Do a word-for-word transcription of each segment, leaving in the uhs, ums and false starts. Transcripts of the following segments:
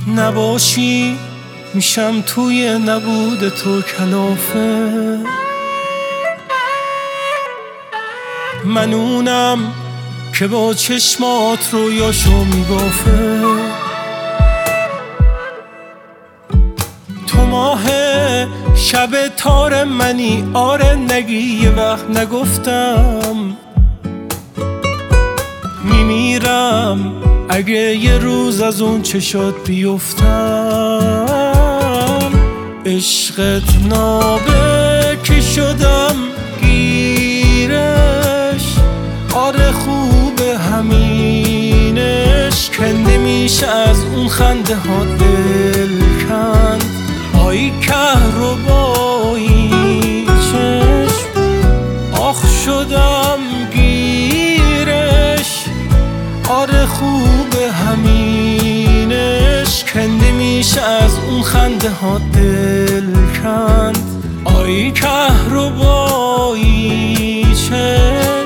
نباشی میشم توی نبود تو کلافه. من اونم که با چشمات رویاشو میبافه. تو ماه شب تار منی، آره نگی یه وقت نگفتم. میمیرم اگه یه روز از اون چشات بیفتم. عشقت نابه که شدم گیرش، آره خوبه همینش. کنده میشه از اون خنده ها دل کند. آی کهربایی چشم، آخ شدم گیرش، آره خوبه همینش. کنده میشه از اون خنده ها دل کند. آی کهربایی چشم.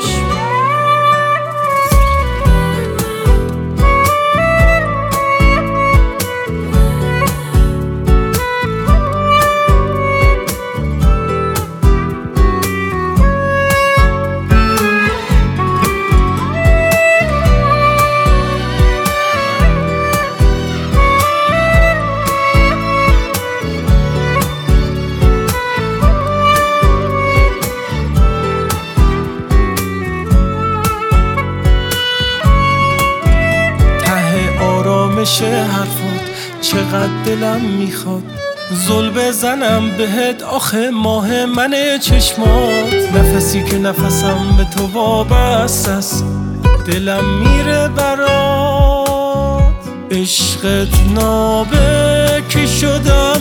شه حرفات چقدر دلم میخواد زل بزنم بهت، آخه ماه من چشمات. نفسی که نفسم به تو وابسته است، دلم میره برات. عشقت نابه که شدم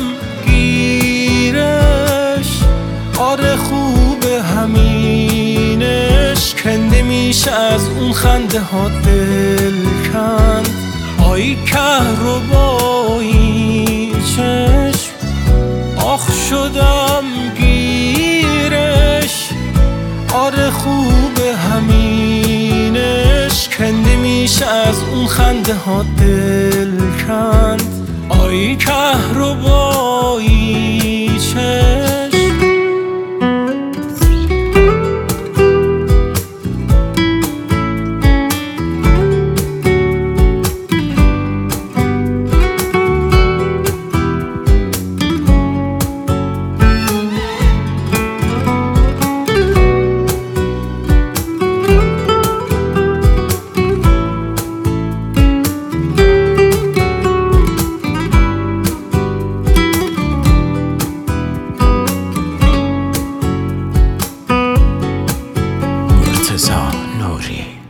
گیرش، آره خوبه همینش. کنده میشه از اون خنده ها دل کند. آی کهربایی چشم، آخ شدم گیرش، آره خوبه همینش. کنده میشه از اون خنده ها دل کند. آی کهربایی چشم. مرتضی نوری.